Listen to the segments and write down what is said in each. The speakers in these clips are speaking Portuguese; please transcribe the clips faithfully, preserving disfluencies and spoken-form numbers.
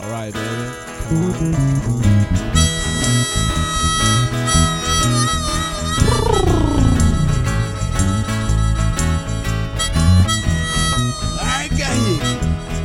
Alright, baby. Come on. Ai, Garriga.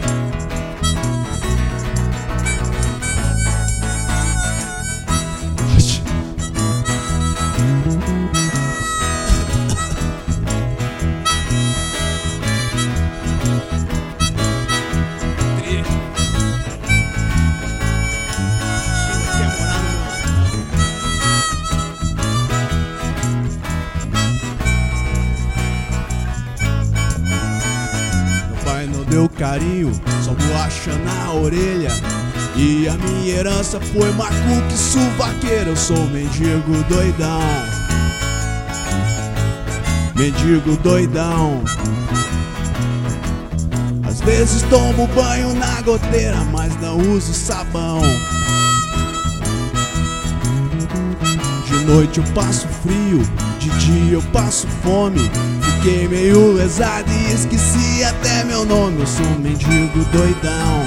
Não deu carinho, só bolacha na orelha. E a minha herança foi macuque suvaqueira. Eu sou mendigo doidão, mendigo doidão. Às vezes tomo banho na goteira, mas não uso sabão. De noite eu passo frio, de dia eu passo fome. Fiquei meio lesado e esqueci até meu nome. Eu sou um mendigo doidão,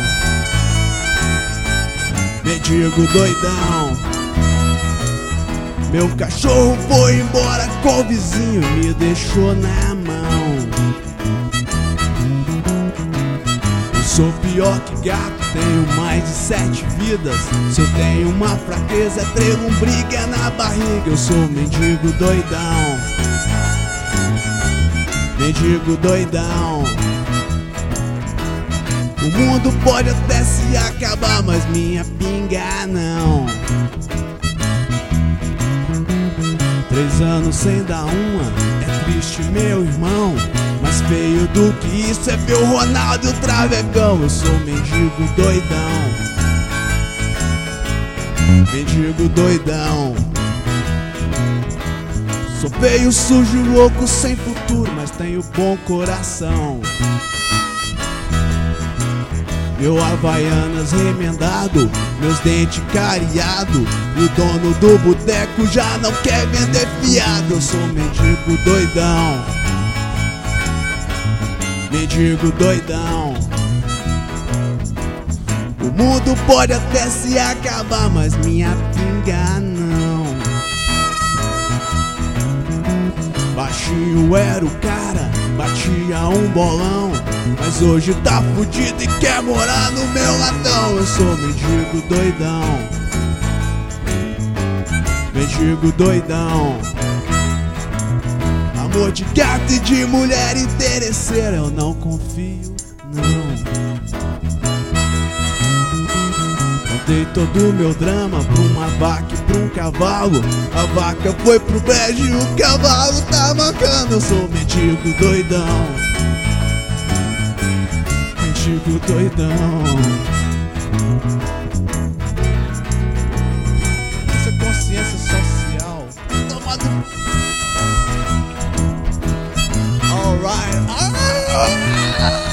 mendigo doidão. Meu cachorro foi embora com o vizinho e me deixou na mão. Eu sou pior que gato, tenho mais de sete vidas. Se eu tenho uma fraqueza, treino um briga na barriga. Eu sou um mendigo doidão, mendigo doidão. O mundo pode até se acabar, mas minha pinga não. Três anos sem dar uma, é triste meu irmão. Mais feio do que isso é ver o Ronaldo e o Travecão. Eu sou mendigo doidão, mendigo doidão. Sou feio, sujo, louco, sem futuro, mas tenho bom coração. Meu Havaianas remendado, meus dentes cariado. E o dono do boteco já não quer vender fiado. Eu sou mendigo doidão, mendigo doidão. O mundo pode até se acabar, mas minha pinga não. Baixinho era o cara, batia um bolão, mas hoje tá fudido e quer morar no meu latão. Eu sou mendigo doidão, mendigo doidão. Amor de gato e de mulher interesseira, eu não confio, não. Contei todo o meu drama pra uma vaca e pra um cavalo. A vaca foi pro brejo e o cavalo tá mancando. Eu sou mendigo doidão, mendigo doidão. Isso é consciência social. Tomado. Alright. Ah!